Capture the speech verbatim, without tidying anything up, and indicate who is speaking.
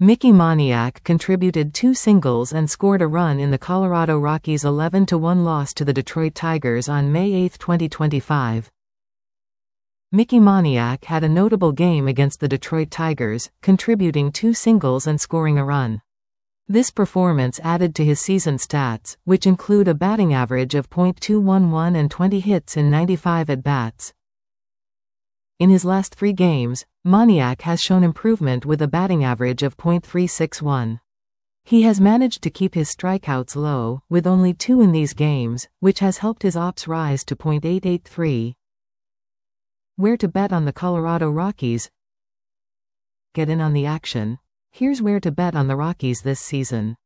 Speaker 1: Mickey Moniak contributed two singles and scored a run in the Colorado Rockies' eleven to one loss to the Detroit Tigers on May eighth twenty twenty-five. Mickey Moniak had a notable game against the Detroit Tigers, contributing two singles and scoring a run. This performance added to his season stats, which include a batting average of point two one one and twenty hits in ninety-five at-bats. In his last three games, Moniak has shown improvement with a batting average of point three six one. He has managed to keep his strikeouts low, with only two in these games, which has helped his ops rise to point eight eight three. Where to bet on the Colorado Rockies? Get in on the action. Here's where to bet on the Rockies this season.